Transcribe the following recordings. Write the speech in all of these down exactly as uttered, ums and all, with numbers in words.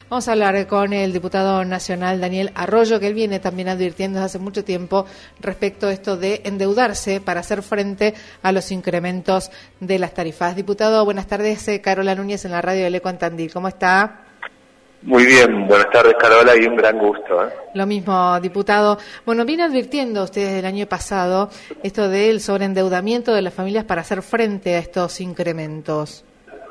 Vamos a hablar con el diputado nacional Daniel Arroyo, que él viene también advirtiendo desde hace mucho tiempo respecto a esto de endeudarse para hacer frente a los incrementos de las tarifas. Diputado, buenas tardes. Eh, Carola Núñez en la radio del Eco en Tandil. ¿Cómo está? Muy bien, buenas tardes Carola, y un gran gusto. ¿eh? Lo mismo, diputado. Bueno, viene advirtiendo usted desde el año pasado esto del sobreendeudamiento de las familias para hacer frente a estos incrementos.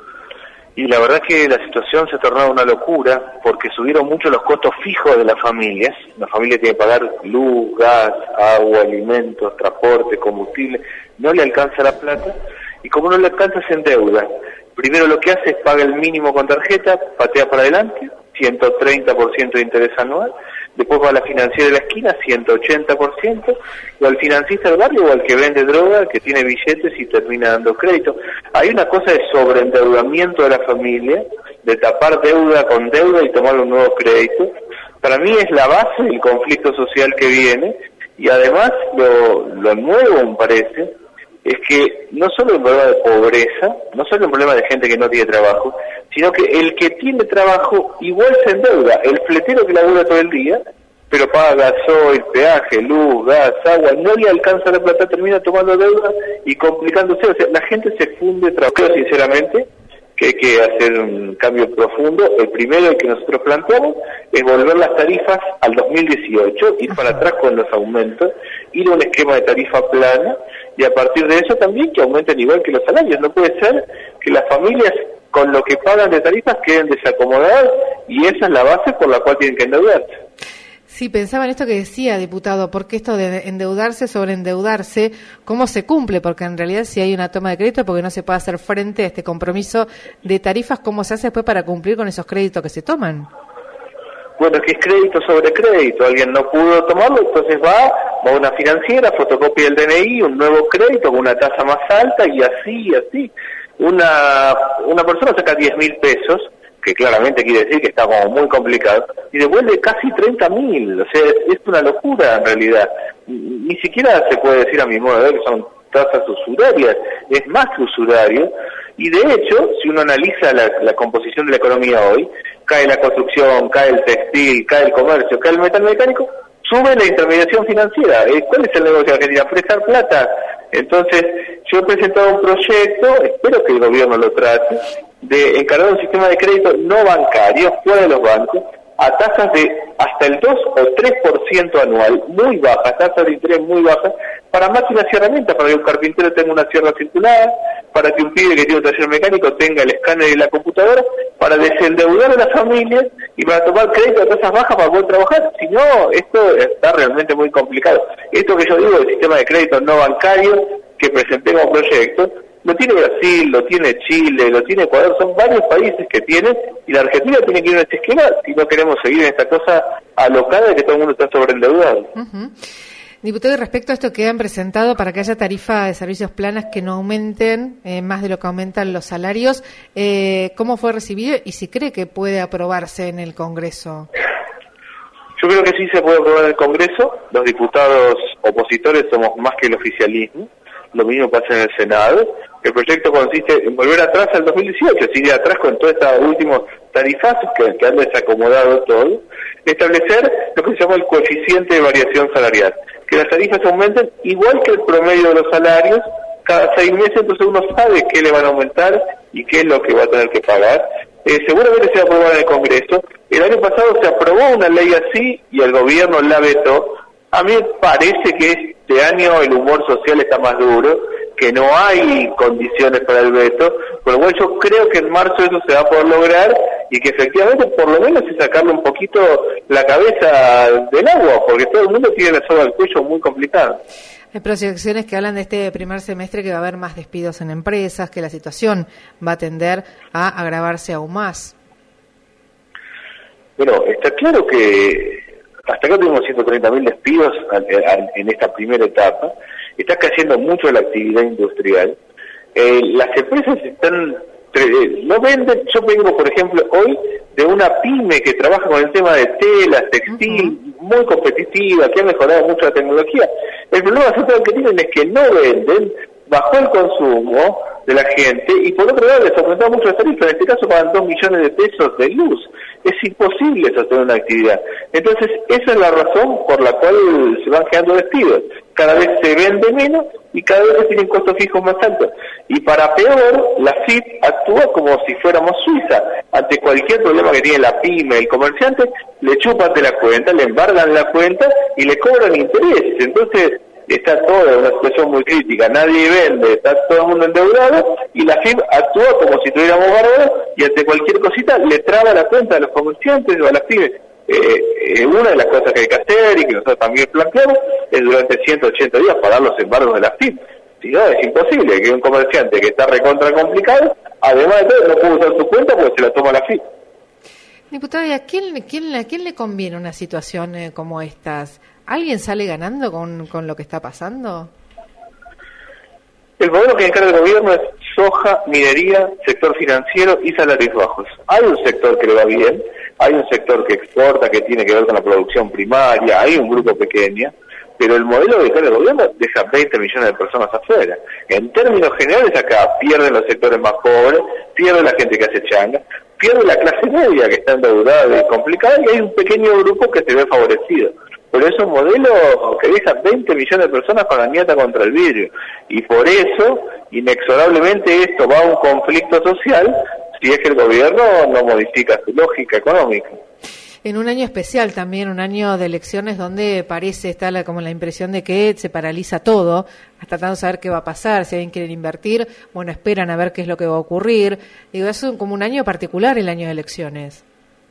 Y la verdad que la situación se ha tornado una locura porque subieron mucho los costos fijos de las familias. La familia tiene que pagar luz, gas, agua, alimentos, transporte, combustible. No le alcanza la plata y como no le alcanza se endeuda. Primero lo que hace es paga el mínimo con tarjeta, patea para adelante, ciento treinta por ciento de interés anual, después va a la financiera de la esquina, ciento ochenta por ciento, o al financista del barrio o al que vende droga, que tiene billetes y termina dando crédito. Hay una cosa de sobreendeudamiento de la familia, de tapar deuda con deuda y tomar un nuevo crédito. Para mí es la base del conflicto social que viene, y además lo, lo nuevo me parece, es que no solo es un problema de pobreza, no solo es un problema de gente que no tiene trabajo, sino que el que tiene trabajo igual se endeuda. El fletero que labura todo el día, pero paga gasoil, peaje, luz, gas, agua, no le alcanza la plata, termina tomando deuda y complicándose. O sea, la gente se funde. Creo sinceramente que hay que hacer un cambio profundo. El primero, el que nosotros planteamos, es volver las tarifas al dos mil dieciocho, ir para atrás con los aumentos, ir a un esquema de tarifa plana, y a partir de eso también que aumenten igual que los salarios. No puede ser que las familias con lo que pagan de tarifas queden desacomodadas, y esa es la base por la cual tienen que endeudarse. Sí, pensaba en esto que decía, diputado, porque esto de endeudarse, sobreendeudarse, ¿cómo se cumple? Porque en realidad si hay una toma de crédito, porque no se puede hacer frente a este compromiso de tarifas, ¿cómo se hace después para cumplir con esos créditos que se toman? Bueno, es que es crédito sobre crédito. Alguien no pudo tomarlo, entonces va, va a una financiera, fotocopia el D N I, un nuevo crédito con una tasa más alta, y así, y así. Una, una persona saca diez mil pesos, que claramente quiere decir que está como muy complicado, y devuelve casi treinta mil. O sea, es una locura en realidad. Ni siquiera se puede decir, a mi modo de ver, que son tasas usurarias, es más que usurario. Y de hecho, si uno analiza la, la composición de la economía hoy, cae la construcción, cae el textil, cae el comercio, cae el metal mecánico, sube la intermediación financiera. ¿Cuál es el negocio de Argentina? Prestar plata. Entonces, yo he presentado un proyecto, espero que el gobierno lo trate, de encargar un sistema de crédito no bancario, fuera de los bancos, a tasas de hasta el dos o tres por ciento anual, muy bajas, tasas de interés muy bajas, para máquinas y herramientas, para que un carpintero tenga una sierra circular, para que un pibe que tiene un taller mecánico tenga el escáner y la computadora, para desendeudar a las familias y para tomar crédito a tasas bajas para poder trabajar. Si no, esto está realmente muy complicado. Esto que yo digo del sistema de crédito no bancario, que presenté como proyecto, lo tiene Brasil, lo tiene Chile, lo tiene Ecuador, son varios países que tienen, y la Argentina tiene que ir a este esquema si no queremos seguir en esta cosa alocada de que todo el mundo está sobreendeudado. Uh-huh. Diputado, y respecto a esto que han presentado para que haya tarifa de servicios planas que no aumenten eh, más de lo que aumentan los salarios, eh, ¿cómo fue recibido y si cree que puede aprobarse en el Congreso? Yo creo que sí se puede aprobar en el Congreso. Los diputados opositores somos más que el oficialismo. Lo mismo pasa en el Senado. El proyecto consiste en volver atrás al dos mil dieciocho, es ir atrás con todos estos últimos tarifazos que, que han desacomodado todo, establecer lo que se llama el coeficiente de variación salarial, que las tarifas aumenten igual que el promedio de los salarios cada seis meses, entonces uno sabe qué le van a aumentar y qué es lo que va a tener que pagar. Eh, seguramente se va a aprobar en el Congreso. El año pasado se aprobó una ley así y el gobierno la vetó. A mí me parece que este año el humor social está más duro, que no hay condiciones para el veto, por lo cual yo creo que en marzo eso se va a poder lograr y que efectivamente por lo menos es sacarle un poquito la cabeza del agua, porque todo el mundo tiene la soga al cuello muy complicada. Hay proyecciones que hablan de este primer semestre que va a haber más despidos en empresas, que la situación va a tender a agravarse aún más. Bueno, está claro que hasta acá tuvimos ciento treinta mil despidos en esta primera etapa. Está creciendo mucho la actividad industrial. Eh, las empresas están, no venden. Yo vengo, por ejemplo, hoy de una pyme que trabaja con el tema de telas, textil, uh-huh. muy competitiva, que ha mejorado mucho la tecnología. El problema central que tienen es que no venden, bajó el consumo de la gente y por otro lado les aumentó mucho las tarifas. En este caso pagan dos millones de pesos de luz. es imposible sostener una actividad. Entonces, esa es la razón por la cual se van quedando despidos. Cada vez se vende menos y cada vez se tienen costos fijos más altos. Y para peor, la F I P actúa como si fuéramos Suiza. Ante cualquier problema que tiene la pyme, el comerciante, le chupan de la cuenta, le embargan la cuenta y le cobran intereses. Entonces, está toda una situación muy crítica, nadie vende, está todo el mundo endeudado y la F I P actúa como si tuviéramos bárbaros y ante cualquier cosita le traba la cuenta a los comerciantes o a las pymes. Eh, eh, una de las cosas que hay que hacer y que nosotros también planteamos es durante ciento ochenta días pagar los embargos de la F I P. Si no, es imposible que un comerciante que está recontra complicado, además de todo, no puede usar su cuenta porque se la toma la F I P. Diputado, ¿y a quién, quién, a quién le conviene una situación eh, como estas? ¿Alguien sale ganando con, con lo que está pasando? El modelo que encarga el gobierno es soja, minería, sector financiero y salarios bajos. Hay un sector que le va bien, hay un sector que exporta, que tiene que ver con la producción primaria, hay un grupo pequeño, pero el modelo que encarga el gobierno deja veinte millones de personas afuera. En términos generales acá pierden los sectores más pobres, pierde la gente que hace changa, pierde la clase media que está endeudada y complicada y hay un pequeño grupo que se ve favorecido. Pero es un modelo que deja veinte millones de personas con la nieta contra el vidrio. Y por eso, inexorablemente, esto va a un conflicto social si es que el gobierno no modifica su lógica económica. En un año especial también, un año de elecciones donde parece, está la, como la impresión de que se paraliza todo, hasta tratando de saber qué va a pasar, si alguien quiere invertir, bueno, esperan a ver qué es lo que va a ocurrir. Digo, es un, como un año particular el año de elecciones.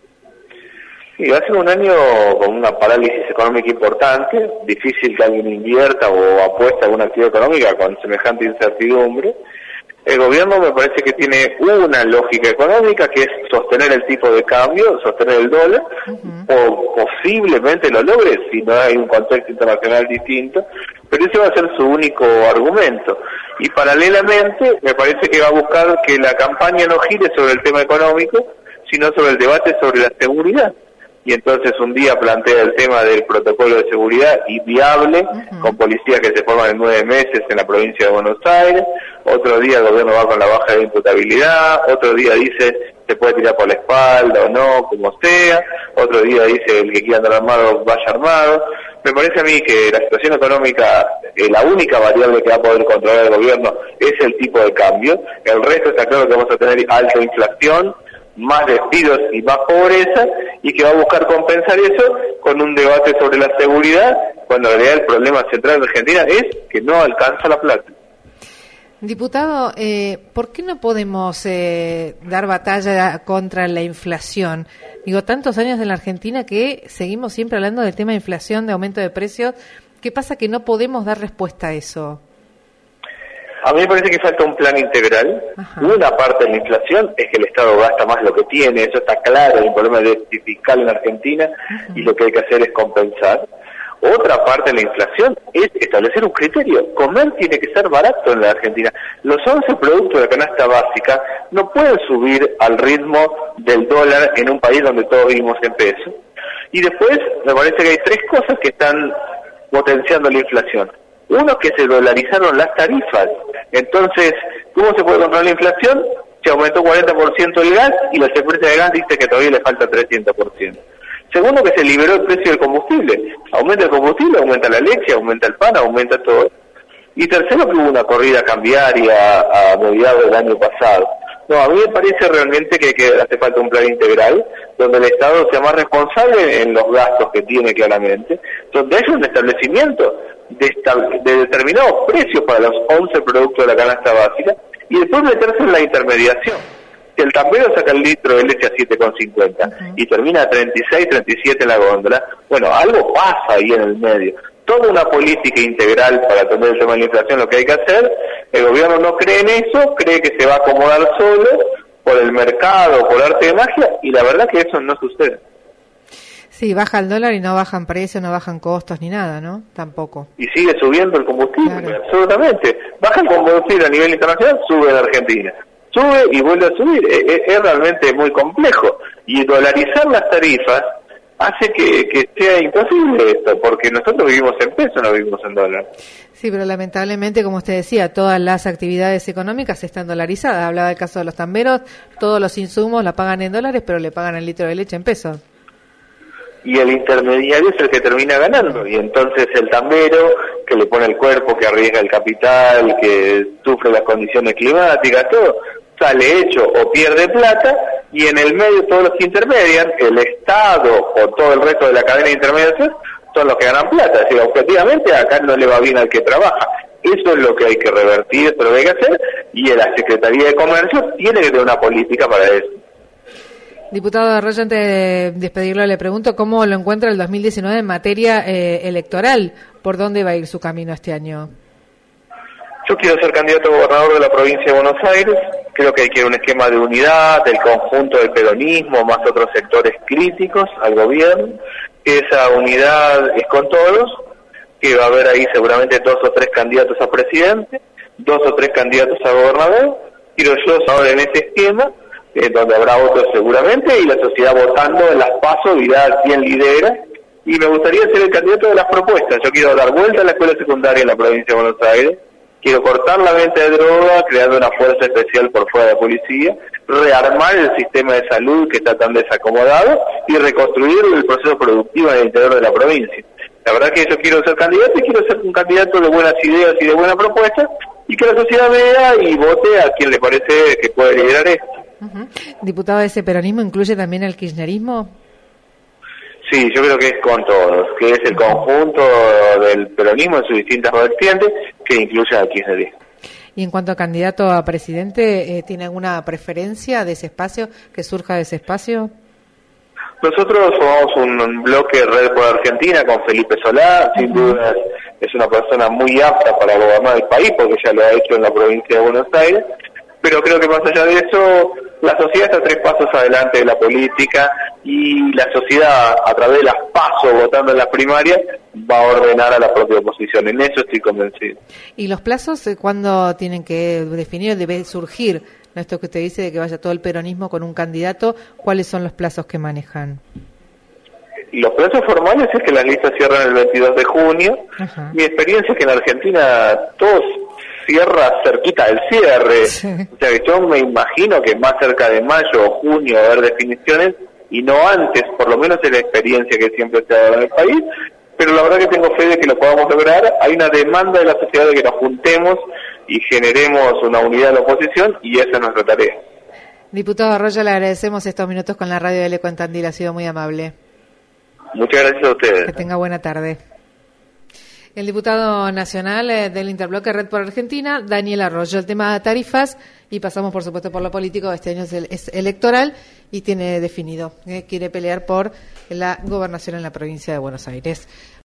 Sí, va a ser un año con una parálisis económica importante, difícil que alguien invierta o apueste a alguna actividad económica con semejante incertidumbre. El gobierno me parece que tiene una lógica económica que es sostener el tipo de cambio, sostener el dólar, uh-huh. o posiblemente lo logre si no hay un contexto internacional distinto, pero ese va a ser su único argumento. Y paralelamente me parece que va a buscar que la campaña no gire sobre el tema económico, sino sobre el debate sobre la seguridad. Y entonces un día plantea el tema del protocolo de seguridad inviable, uh-huh. con policías que se forman en nueve meses en la provincia de Buenos Aires, otro día el gobierno va con la baja de imputabilidad, otro día dice se puede tirar por la espalda o no, como sea, otro día dice el que quiera andar armado vaya armado. Me parece a mí que la situación económica, eh, la única variable que va a poder controlar el gobierno es el tipo de cambio, el resto está claro que vamos a tener alta inflación, más despidos y más pobreza, y que va a buscar compensar eso con un debate sobre la seguridad, cuando en realidad el problema central de Argentina es que no alcanza la plata. Diputado, eh, ¿por qué no podemos eh, dar batalla contra la inflación? Digo, tantos años en la Argentina que seguimos siempre hablando del tema de inflación, de aumento de precios. ¿Qué pasa que no podemos dar respuesta a eso? A mí me parece que falta un plan integral. Ajá. Una parte de la inflación es que el Estado gasta más lo que tiene, eso está claro, hay un problema de déficit fiscal en Argentina. Ajá. Y lo que hay que hacer es compensar. Otra parte de la inflación es establecer un criterio. Comer tiene que ser barato en la Argentina. Los once productos de la canasta básica no pueden subir al ritmo del dólar en un país donde todos vivimos en pesos. Y después me parece que hay tres cosas que están potenciando la inflación. Uno, que se dolarizaron las tarifas. Entonces, ¿cómo se puede controlar la inflación? Se aumentó cuarenta por ciento el gas y la empresa de gas dice que todavía le falta trescientos por ciento. Segundo, que se liberó el precio del combustible. Aumenta el combustible, aumenta la leche, aumenta el pan, aumenta todo. Y tercero, que hubo una corrida cambiaria a mediados del año pasado. No, a mí me parece realmente que, que hace falta un plan integral, donde el Estado sea más responsable en los gastos que tiene claramente, donde haya un establecimiento de, estab- de determinados precios para los once productos de la canasta básica, y después meterse en la intermediación. Si el tampero saca el litro de leche a siete con cincuenta uh-huh. y termina a treinta y seis, treinta y siete en la góndola, bueno, algo pasa ahí en el medio. Toda una política integral para atender el tema de la inflación, lo que hay que hacer, el gobierno no cree en eso, cree que se va a acomodar solo por el mercado, por arte de magia, y la verdad que eso no sucede. Sí, baja el dólar y no bajan precios, no bajan costos ni nada, ¿no? Tampoco. Y sigue subiendo el combustible, claro. Absolutamente. Baja el combustible a nivel internacional, sube en Argentina. Sube y vuelve a subir. Es, es realmente muy complejo. Y dolarizar las tarifas hace que, que sea imposible esto, porque nosotros vivimos en peso, no vivimos en dólar. Sí, pero lamentablemente, como usted decía, todas las actividades económicas están dolarizadas. Hablaba del caso de los tamberos, todos los insumos la pagan en dólares, pero le pagan el litro de leche en pesos. Y el intermediario es el que termina ganando, y entonces el tambero, que le pone el cuerpo, que arriesga el capital, que sufre las condiciones climáticas, todo, sale hecho o pierde plata, y en el medio todos los que intermedian, el Estado o todo el resto de la cadena de intermediación, son los que ganan plata. Es decir, objetivamente acá no le va bien al que trabaja. Eso es lo que hay que revertir, eso es lo que hay que hacer, y la Secretaría de Comercio tiene que tener una política para eso. Diputado Arroyo, antes de despedirlo, le pregunto cómo lo encuentra el dos mil diecinueve en materia eh, electoral. ¿Por dónde va a ir su camino este año? Yo quiero ser candidato a gobernador de la provincia de Buenos Aires. Creo que hay que ir un esquema de unidad del conjunto del peronismo, más otros sectores críticos al gobierno. Esa unidad es con todos, que va a haber ahí seguramente dos o tres candidatos a presidente, dos o tres candidatos a gobernador. Quiero yo ahora en ese esquema, eh, donde habrá otros seguramente, y la sociedad votando en las PASO dirá quién lidera. Y me gustaría ser el candidato de las propuestas. Yo quiero dar vuelta a la escuela secundaria en la provincia de Buenos Aires. Quiero cortar la venta de droga, creando una fuerza especial por fuera de la policía, rearmar el sistema de salud que está tan desacomodado y reconstruir el proceso productivo en el interior de la provincia. La verdad que yo quiero ser candidato y quiero ser un candidato de buenas ideas y de buena propuesta, y que la sociedad vea y vote a quien le parece que puede liderar esto. Uh-huh. Diputado, ¿ese peronismo incluye también el kirchnerismo? Sí, yo creo que es con todos, que es el conjunto del peronismo en sus distintas vertientes que incluye al kirchnerismo. Y en cuanto a candidato a presidente, eh, ¿tiene alguna preferencia de ese espacio, que surja de ese espacio? Nosotros somos un bloque Red por Argentina con Felipe Solá, sin duda es una persona muy apta para gobernar el país porque ya lo ha hecho en la provincia de Buenos Aires, pero creo que más allá de eso, la sociedad está tres pasos adelante de la política, y la sociedad, a través de las PASO, votando en las primarias, va a ordenar a la propia oposición. En eso estoy convencido. ¿Y los plazos eh, cuándo tienen que definir, debe surgir? ¿No? Esto que usted dice de que vaya todo el peronismo con un candidato, ¿cuáles son los plazos que manejan? Los plazos formales es que las listas cierran el veintidós de junio. Ajá. Mi experiencia es que en Argentina todos cierra cerquita del cierre. Sí. O sea que yo me imagino que más cerca de mayo o junio va a haber definiciones, y no antes, por lo menos en la experiencia que siempre se ha dado en el país, pero la verdad que tengo fe de que lo podamos lograr. Hay una demanda de la sociedad de que nos juntemos y generemos una unidad de la oposición, y esa es nuestra tarea. Diputado Arroyo, le agradecemos estos minutos con la radio del Eco en Tandil, ha sido muy amable. Muchas gracias a ustedes. Que tenga buena tarde. El diputado nacional eh, del Interbloque Red por Argentina, Daniel Arroyo. El tema de tarifas, y pasamos por supuesto por lo político, este año es, el, es electoral y tiene definido, eh, quiere pelear por la gobernación en la provincia de Buenos Aires.